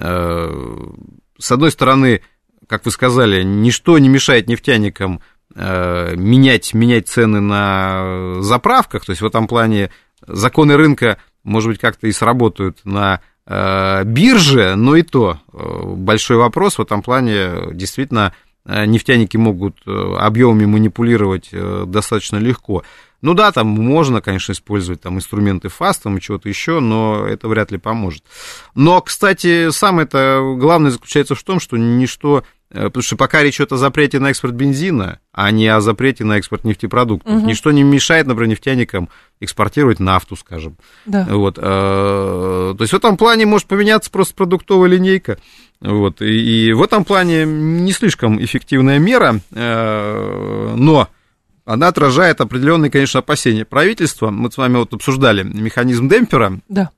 Speaker 3: с одной стороны, как вы сказали, ничто не мешает нефтяникам менять, менять цены на заправках, то есть в этом плане законы рынка, может быть, как-то и сработают на бирже, но и то большой вопрос. В этом плане действительно нефтяники могут объемами манипулировать достаточно легко. Ну да, там можно, конечно, использовать там инструменты ФАС там и чего-то еще, но это вряд ли поможет. Но, кстати, самое-то главное заключается в том, что ничто... Потому что пока речь идет о запрете на экспорт бензина, а не о запрете на экспорт нефтепродуктов. Угу. Ничто не мешает, например, нефтяникам экспортировать нафту, скажем. Да. Вот. То есть в этом плане может поменяться просто продуктовая линейка. Вот. И в этом плане не слишком эффективная мера, но она отражает определенные, конечно, опасения правительства. Мы с вами вот обсуждали механизм демпфера. Да.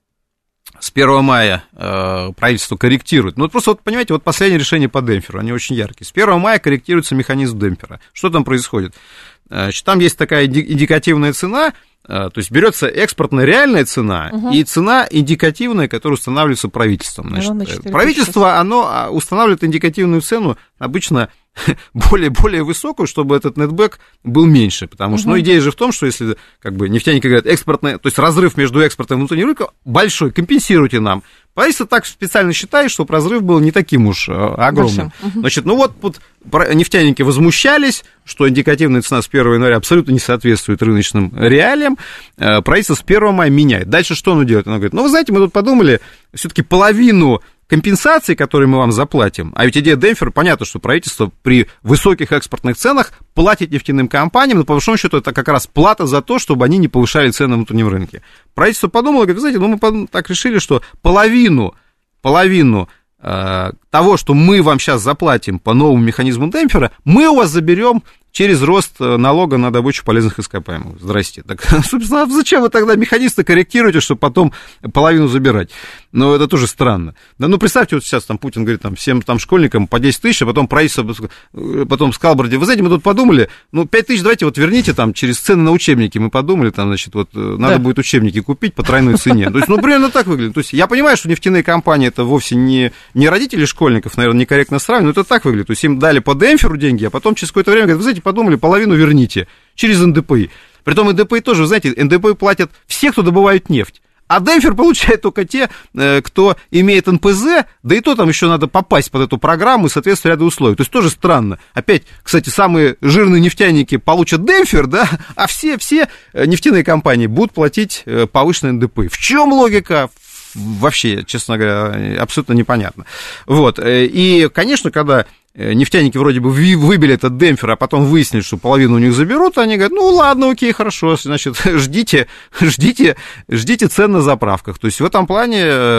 Speaker 3: С первого мая э, правительство корректирует. Ну, вот просто, вот, понимаете, вот последнее решение по демпферу, они очень яркие. С первого мая корректируется механизм демпфера. Что там происходит? Значит, там есть такая индикативная цена, э, то есть берется экспортная реальная цена угу. и цена индикативная, которая устанавливается правительством. Значит, правительство, оно устанавливает индикативную цену обычно более, более высокую, чтобы этот нетбэк был меньше, потому что, uh-huh. ну, идея же в том, что если, как бы, нефтяники говорят, экспортная, то есть разрыв между экспортом и внутренним рынком большой, компенсируйте нам. Правительство так специально считает, чтобы разрыв был не таким уж огромным. Uh-huh. Значит, ну вот, вот нефтяники возмущались, что индикативная цена с первого января абсолютно не соответствует рыночным реалиям, правительство с первого мая меняет. Дальше что оно делает? Оно говорит, ну, вы знаете, мы тут подумали, все-таки половину компенсации, которые мы вам заплатим, а ведь идея демпфера, понятно, что правительство при высоких экспортных ценах платит нефтяным компаниям, но по большому счету это как раз плата за то, чтобы они не повышали цены на внутреннем рынке. Правительство подумало, говорит, вы знаете, ну мы так решили, что половину, половину э, того, что мы вам сейчас заплатим по новому механизму демпфера, мы у вас заберем через рост налога на добычу полезных ископаемых. Здрасте. Так, собственно, зачем вы тогда механизм корректируете, чтобы потом половину забирать? Ну, это тоже странно. Да, ну, представьте, вот сейчас там Путин говорит, там, всем там школьникам по десять тысяч, а потом правительство потом сказал, вы знаете, мы тут подумали, ну, пять тысяч давайте вот верните там через цены на учебники, мы подумали, там, значит, вот надо да. будет учебники купить по тройной цене. То есть, ну, примерно так выглядит. То есть, я понимаю, что нефтяные компании это вовсе не, не родители школьников, наверное, некорректно сравнивать, но это так выглядит. То есть, им дали по демпферу деньги, а потом через какое-то время говорят, вы знаете, подумали, половину верните через эн дэ пэ и. Притом эн дэ пэ и тоже, вы знаете, эн дэ пэ и платят все, кто добывает нефть. А демпфер получают только те, кто имеет эн пэ зэ, да и то там еще надо попасть под эту программу и соответствовать ряду условий. То есть тоже странно. Опять, кстати, самые жирные нефтяники получат демпфер, да, а все, все нефтяные компании будут платить повышенный эн дэ пэ и. В чем логика? Вообще, честно говоря, абсолютно непонятно. Вот. И, конечно, когда нефтяники вроде бы выбили этот демпфер, а потом выяснили, что половину у них заберут, они говорят, ну ладно, окей, хорошо, значит, ждите, ждите, ждите цен на заправках. То есть в этом плане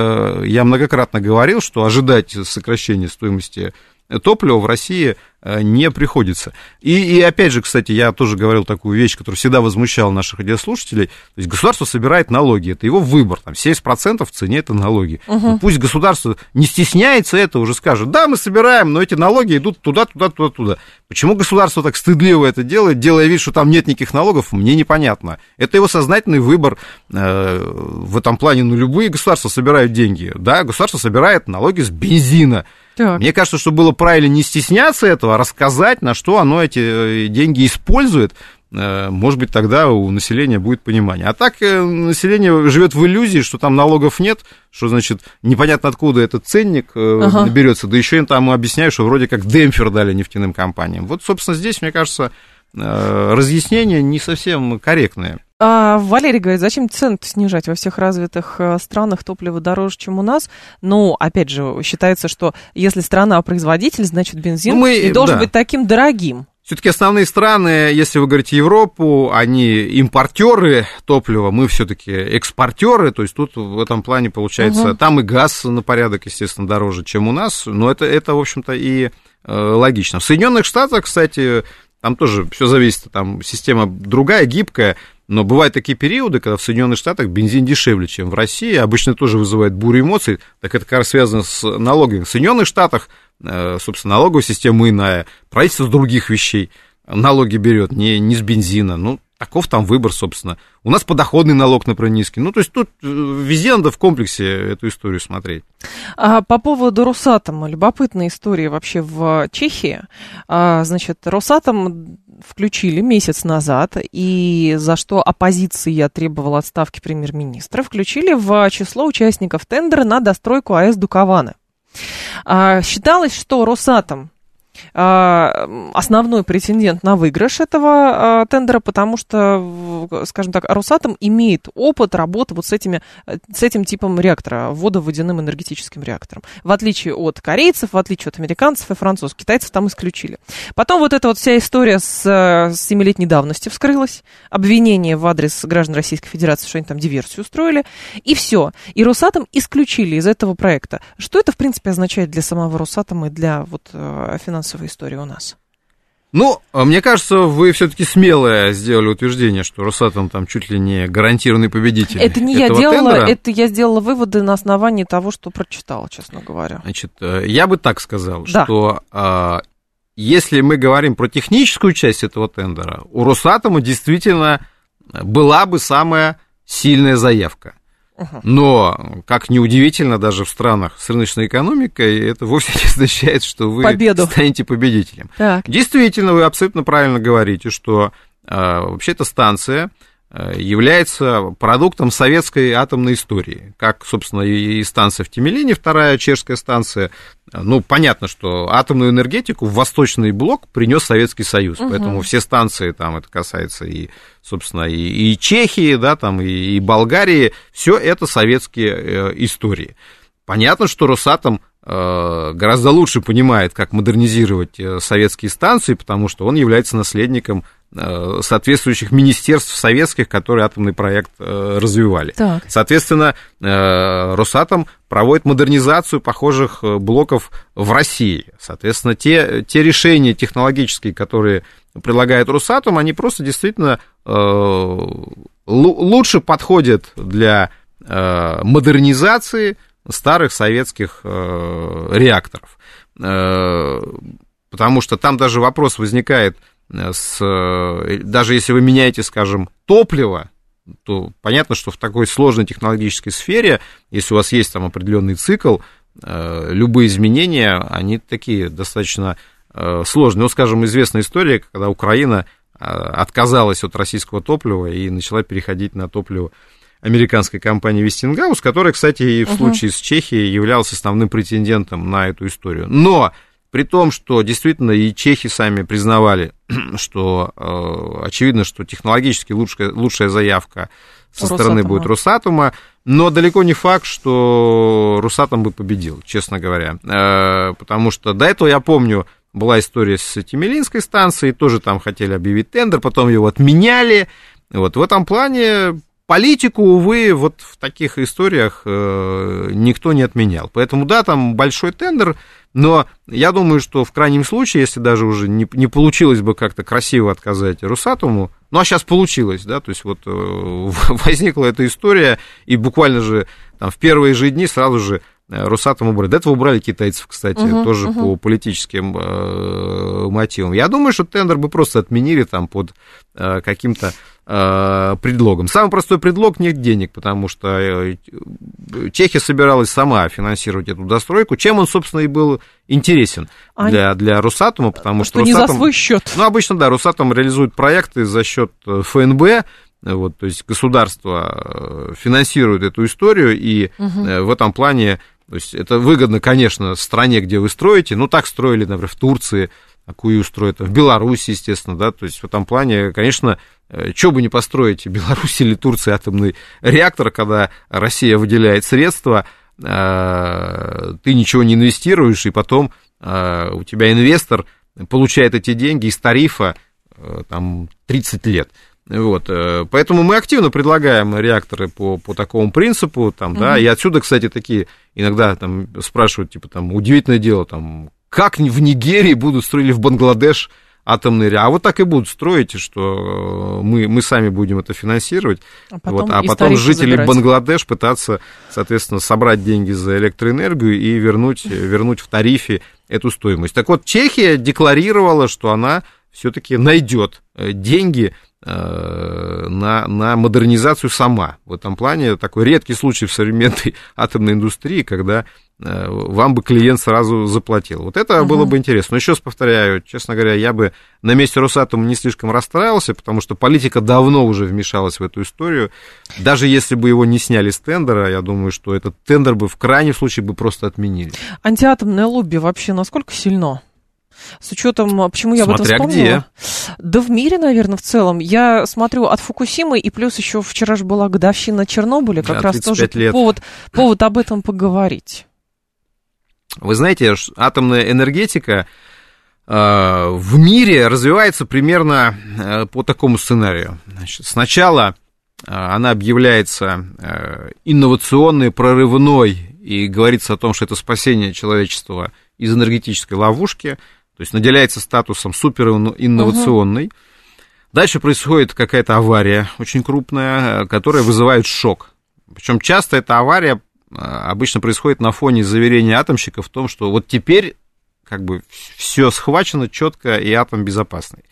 Speaker 3: я многократно говорил, что ожидать сокращения стоимости топлива в России не приходится. И, и опять же, кстати, я тоже говорил такую вещь, которая всегда возмущала наших радиослушателей. То есть государство собирает налоги, это его выбор. Там семьдесят процентов в цене это налоги. Угу. Ну, пусть государство не стесняется это, уже скажет, да, мы собираем, но эти налоги идут туда, туда, туда, туда. Почему государство так стыдливо это делает, делая вид, что там нет никаких налогов, мне непонятно. Это его сознательный выбор э, в этом плане. Ну, любые государства собирают деньги. Да, государство собирает налоги с бензина. Так. Мне кажется, что было правильно не стесняться этого, а рассказать, на что оно эти деньги использует. Может быть, тогда у населения будет понимание. А так население живет в иллюзии, что там налогов нет, что, значит, непонятно откуда этот ценник ага. берется. Да еще им там объясняют, что вроде как демпфер дали нефтяным компаниям. Вот, собственно, здесь, мне кажется, разъяснение не совсем корректное.
Speaker 2: А, Валерий говорит, зачем цены снижать? Во всех развитых странах топливо дороже, чем у нас. Ну, опять же, считается, что если страна-производитель, значит, бензин ну, мы, не должен да. быть таким дорогим.
Speaker 3: Все-таки основные страны, если вы говорите Европу, они импортеры топлива, мы все-таки экспортеры, то есть тут в этом плане получается, угу. там и газ на порядок, естественно, дороже, чем у нас, но это, это в общем-то, и э, логично. В Соединенных Штатах, кстати, там тоже все зависит, там система другая, гибкая, но бывают такие периоды, когда в Соединенных Штатах бензин дешевле, чем в России, обычно тоже вызывает бурю эмоций, так это как раз связано с налогами. В Соединенных Штатах, собственно, налоговая система иная, правительство с других вещей налоги берет, не, не с бензина, ну, таков там выбор, собственно. У нас подоходный налог, например, низкий. Ну, то есть тут везде надо в комплексе эту историю смотреть.
Speaker 2: А по поводу Росатома, любопытная история вообще в Чехии. А, значит, Росатом включили месяц назад, и за что оппозиция требовала отставки премьер-министра, включили в число участников тендера на достройку АЭС Дукованы. А, считалось, что Росатом основной претендент на выигрыш этого а, тендера, потому что, скажем так, Росатом имеет опыт работы вот с, этими, с этим типом реактора, водоводяным энергетическим реактором. В отличие от корейцев, в отличие от американцев и французов, китайцев там исключили. Потом вот эта вот вся история с, с семилетней давностью вскрылась, обвинение в адрес граждан Российской Федерации, что они там диверсию устроили, и все. И Росатом исключили из этого проекта. Что это, в принципе, означает для самого Росатома и для вот финансового история у нас?
Speaker 3: Ну, мне кажется, вы все-таки смелое сделали утверждение, что Росатом там чуть ли не гарантированный победитель.
Speaker 2: Это не я делала, тендера. Это я сделала выводы на основании того, что прочитала, честно говоря.
Speaker 3: Значит, я бы так сказал,
Speaker 2: да.
Speaker 3: что э, если мы говорим про техническую часть этого тендера, у Росатома действительно была бы самая сильная заявка. Но, как ни удивительно, даже в странах с рыночной экономикой, это вовсе не означает, что вы Победу. станете победителем.
Speaker 2: Так.
Speaker 3: Действительно, вы абсолютно правильно говорите, что э, вообще эта станция э, является продуктом советской атомной истории. Как, собственно, и станция в Темелине, вторая чешская станция. Ну, понятно, что атомную энергетику в Восточный блок принес Советский Союз, угу. поэтому все станции, там, это касается и, собственно, и, и Чехии, да, там, и, и Болгарии, все это советские э, истории. Понятно, что Росатом э, гораздо лучше понимает, как модернизировать э, советские станции, потому что он является наследником э, соответствующих министерств советских, которые атомный проект э, развивали.
Speaker 2: Так.
Speaker 3: Соответственно, э, Росатом проводит модернизацию похожих блоков в России. Соответственно, те, те решения технологические, которые предлагает Росатом, они просто действительно э, л- лучше подходят для э, модернизации старых советских э, реакторов. Э, потому что там даже вопрос возникает, с, даже если вы меняете, скажем, топливо, то понятно, что в такой сложной технологической сфере, если у вас есть там определенный цикл, э, любые изменения, они такие достаточно э, сложные. Ну, скажем, известная история, когда Украина э, отказалась от российского топлива и начала переходить на топливо американской компании Westinghouse, которая, кстати, и в uh-huh. случае с Чехией являлась основным претендентом на эту историю. Но при том, что действительно и чехи сами признавали, что э, очевидно, что технологически лучшая, лучшая заявка со Росатома. стороны будет Росатома, но далеко не факт, что Росатом бы победил, честно говоря. Э, потому что до этого, я помню, была история с Темелинской станцией, тоже там хотели объявить тендер, потом его отменяли. Вот, в этом плане политику, увы, вот в таких историях э, никто не отменял. Поэтому, да, там большой тендер, но я думаю, что в крайнем случае, если даже уже не, не получилось бы как-то красиво отказать Росатому, ну, а сейчас получилось, да, то есть вот э, возникла эта история, и буквально же там в первые же дни сразу же Росатом убрали. До этого убрали китайцев, кстати, uh-huh, тоже uh-huh. по политическим э, мотивам. Я думаю, что тендер бы просто отменили там под э, каким-то э, предлогом. Самый простой предлог — нет денег, потому что э, Чехия собиралась сама финансировать эту достройку, чем он, собственно, и был интересен а для, для Росатома, потому что,
Speaker 2: что не
Speaker 3: Росатом,
Speaker 2: за свой счет.
Speaker 3: Ну, обычно, да, Росатом реализует проекты за счет эф эн бэ. Вот, то есть государство финансирует эту историю, и uh-huh. в этом плане, то есть это выгодно, конечно, стране, где вы строите, ну, так строили, например, в Турции, Акую строят в Беларуси, естественно, да, то есть в этом плане, конечно, что бы не построить в Беларуси или Турции атомный реактор, когда Россия выделяет средства, ты ничего не инвестируешь, и потом у тебя инвестор получает эти деньги из тарифа там тридцать лет. Вот, поэтому мы активно предлагаем реакторы по, по такому принципу, там, mm-hmm. да, и отсюда, кстати, такие иногда там спрашивают, типа, там, удивительное дело, там, как в Нигерии будут строить, или в Бангладеш атомные реакторы, а вот так и будут строить, что мы, мы сами будем это финансировать, а потом, вот, а потом жители забирать. Бангладеш пытаться, соответственно, собрать деньги за электроэнергию и вернуть, вернуть в тарифе эту стоимость. Так вот, Чехия декларировала, что она все-таки найдет деньги на, на модернизацию сама. В этом плане такой редкий случай в современной атомной индустрии, когда вам бы клиент сразу заплатил. Вот это uh-huh. было бы интересно. Но еще раз повторяю, честно говоря, я бы на месте Росатома не слишком расстраивался, потому что политика давно уже вмешалась в эту историю. Даже если бы его не сняли с тендера, я думаю, что этот тендер бы в крайнем случае бы просто отменили.
Speaker 2: Антиатомное лобби вообще насколько сильно? С учетом, почему я
Speaker 3: Смотря
Speaker 2: об этом вспомнила?
Speaker 3: Где.
Speaker 2: Да в мире, наверное, в целом. Я смотрю от Фукусимы, и плюс еще вчера же была годовщина Чернобыля, как да, раз тоже
Speaker 3: лет.
Speaker 2: Повод, повод об этом поговорить.
Speaker 3: Вы знаете, атомная энергетика э, в мире развивается примерно э, по такому сценарию. Значит, сначала э, она объявляется э, инновационной, прорывной, и говорится о том, что это спасение человечества из энергетической ловушки, то есть наделяется статусом суперинновационной. Угу. Дальше происходит какая-то авария очень крупная, которая вызывает шок. Причем часто эта авария обычно происходит на фоне заверения атомщиков в том, что вот теперь как бы все схвачено четко и атом безопасный.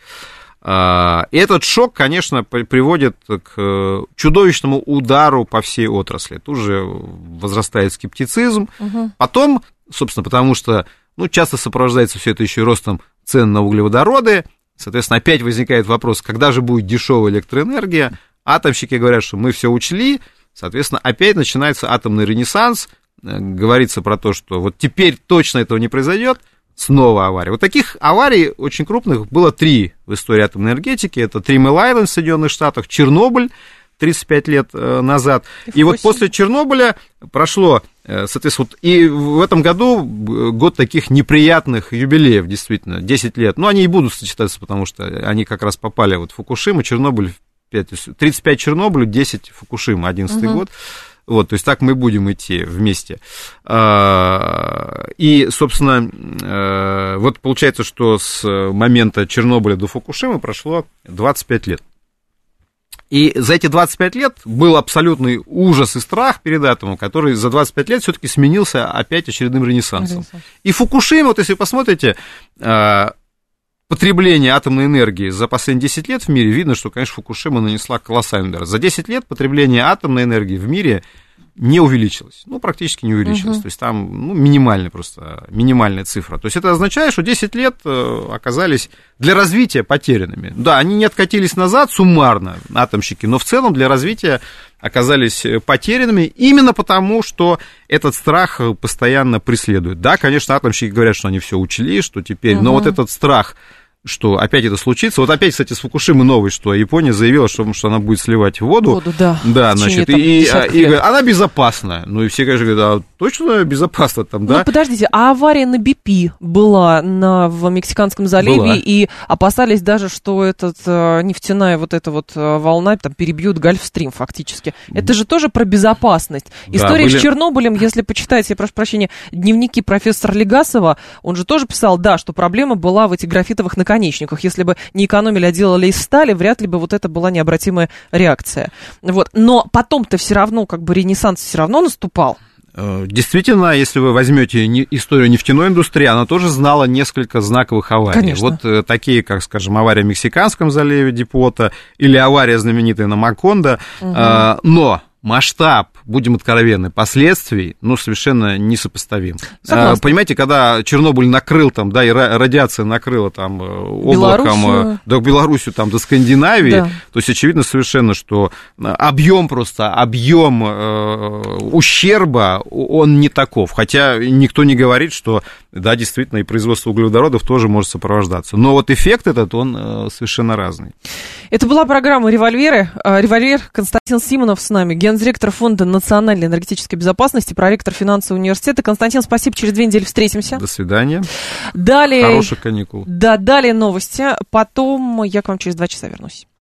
Speaker 3: И этот шок, конечно, приводит к чудовищному удару по всей отрасли. Тут же возрастает скептицизм. Угу. Потом, собственно, потому что ну, часто сопровождается все это еще ростом цен на углеводороды. Соответственно, опять возникает вопрос, когда же будет дешевая электроэнергия. Атомщики говорят, что мы все учли. Соответственно, опять начинается атомный ренессанс. Говорится про то, что вот теперь точно этого не произойдет. Снова авария. Вот таких аварий очень крупных было три в истории атомной энергетики. Это Три Мэл-Айленд в Соединенных Штатах, Чернобыль тридцать пять лет назад. И, и вот после Чернобыля прошло, соответственно, вот и в этом году год таких неприятных юбилеев, действительно, десять лет. Но они и будут сочетаться, потому что они как раз попали вот в Фукушиму, Чернобыль, тридцать пять Чернобылю, десять Фукушима, одиннадцатый угу. год. Вот, то есть так мы будем идти вместе. И, собственно, вот получается, что с момента Чернобыля до Фукушимы прошло двадцать пять лет. И за эти двадцать пять лет был абсолютный ужас и страх перед атомом, который за двадцать пять лет все-таки сменился опять очередным ренессансом. Ренессанс. И Фукушима, вот если вы посмотрите, потребление атомной энергии за последние десять лет в мире, видно, что, конечно, Фукушима нанесла колоссальный удар. За десять лет потребление атомной энергии в мире не увеличилось, ну, практически не увеличилось, uh-huh. то есть там ну, минимальная просто, минимальная цифра. То есть это означает, что десять лет оказались для развития потерянными. Да, они не откатились назад суммарно, атомщики, но в целом для развития оказались потерянными именно потому, что этот страх постоянно преследует. Да, конечно, атомщики говорят, что они все учли, что теперь, uh-huh. но вот этот страх, что опять это случится. Вот опять, кстати, с Фукушимы новой, что Япония заявила, что, что она будет сливать воду. Воду, да. Да, значит, и, и, и она безопасна. Ну, и все, конечно, говорят, а точно безопасно там, да?
Speaker 2: Ну, подождите, а авария на би пи была на, в Мексиканском заливе, была. И опасались даже, что этот нефтяная вот эта вот волна там перебьет Гольфстрим фактически. Это же тоже про безопасность. Да, история были... с Чернобылем, если почитать, я прошу прощения, дневники профессора Легасова, он же тоже писал, да, что проблема была в этих графитовых наконечниках. конечниках. Если бы не экономили, а делали из стали, вряд ли бы вот это была необратимая реакция. Вот. Но потом-то все равно, как бы ренессанс все равно наступал.
Speaker 3: Действительно, если вы возьмете историю нефтяной индустрии, она тоже знала несколько знаковых аварий. Конечно. Вот такие, как, скажем, авария в Мексиканском заливе Дипота или авария знаменитая на Макондо. Угу. Но масштаб, будем откровенны, последствий, ну, совершенно несопоставим. Согласна. Понимаете, когда Чернобыль накрыл там, да, и радиация накрыла там облаком, да, Белоруссию, там, до Скандинавии, да. То есть очевидно совершенно, что объем просто, объем э, ущерба, он не таков. Хотя никто не говорит, что да, действительно, и производство углеводородов тоже может сопровождаться. Но вот эффект этот, он э, совершенно разный.
Speaker 2: Это была программа «Револьверы». «Револьвер», Константин Симонов с нами, гендиректор Фонда национальной энергетической безопасности, проректор финансового университета. Константин, спасибо, через две недели встретимся.
Speaker 3: До свидания.
Speaker 2: Далее...
Speaker 3: Хороших каникул.
Speaker 2: Да, далее новости, потом я к вам через два часа вернусь.